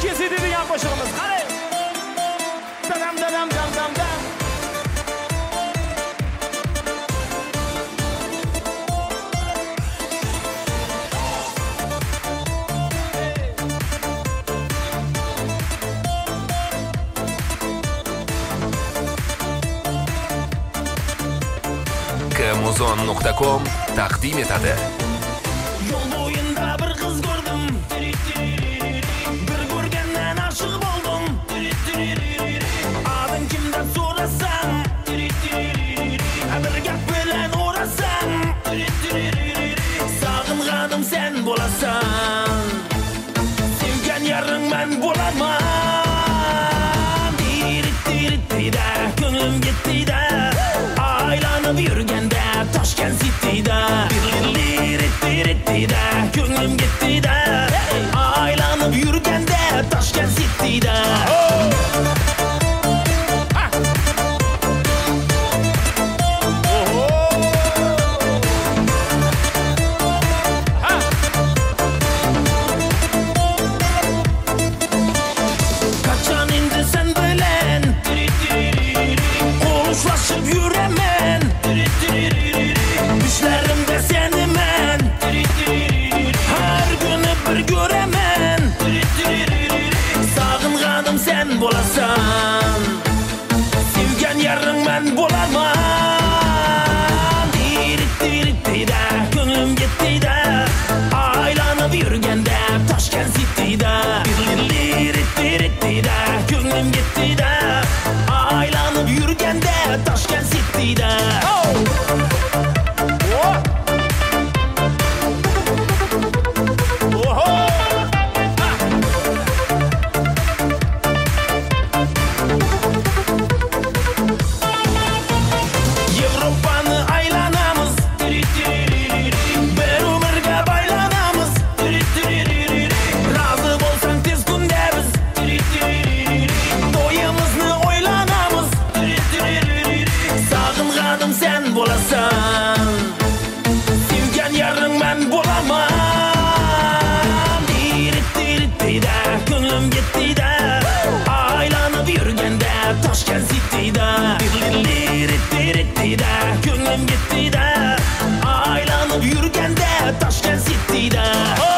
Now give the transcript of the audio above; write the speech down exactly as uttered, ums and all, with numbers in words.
Toshkent City degan qo'shig'imiz. Qarang. Dadam dadam dam dam dam. kmuzon nuqta com taqdim etadi. Yo'l bo'yinda bir qiz ko'rdim. Bir ko'rgandan oshiq bo'ldim. Ading kim deb so'rasam, bir gap bilan o'rasam, sog'inganim sen bo'lasan. Sevgan yaring men bo'laman. Diri-diri-diri-da, ko'nglim yetdi-da. Aylanib yurganda Toshkent City'da. Diri-diri-diri-da, ko'nglim yetdi-da. Aylanib yurganda Toshkent City'da. Kaçan indi sen bilen konuşlaşıp yüremen. Düşlerimde seni men her günü bir göremen. Sağınganim sen bolasan, sevgen yarın ben bolarman. Diri-diri-diri-da, ko'nglim yetdi-da. Aylanib yurganda Toshkent City'da. Diri-diri-diri-da, ko'nglim yetdi-da. Aylanib yurganda Toshkent City'da. Yevropani aylanamiz, bir umrga baylanamiz. Razı bo'lsang tez kunda biz to'yimizni o'ylanamiz. Sog'inganim sen bo'lasan, sevgan yaring men bo'laman. Diri-diri-diri-da, ko'nglim yetdi-da. Aylanib yurganda Toshkent City'da. Diri-diri-diri-da, ko'nglim yetdi-da. Aylanib yurganda Toshkent City'da.